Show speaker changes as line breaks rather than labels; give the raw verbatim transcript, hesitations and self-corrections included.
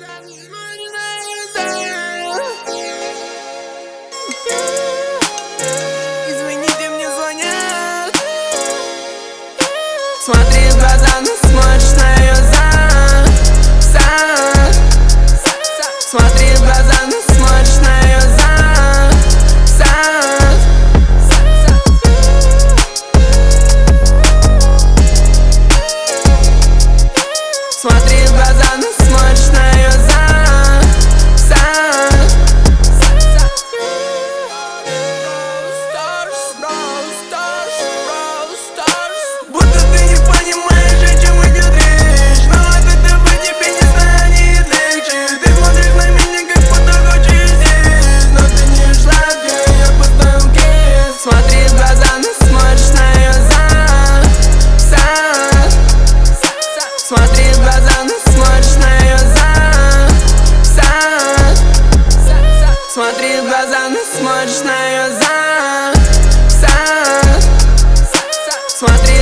Извините, мне звонят. Смотри в глаза, но смотришь на ее зад. Смотри в глаза, но смотришь на ее зад. Смотри в глаза, но смотришь на ее зад. Будто ты не понимаешь, о чем идет речь, но от этого тебе не станет легче. Ты смотришь на меня, как будто хочешь здесь, но ты не шла, где я поставил кейс. Смотри в глаза, но смотришь на ее зад. Смотри в глаза, но смотришь на ее зад. Смотри в глаза, но смотришь на ее зад. Смотри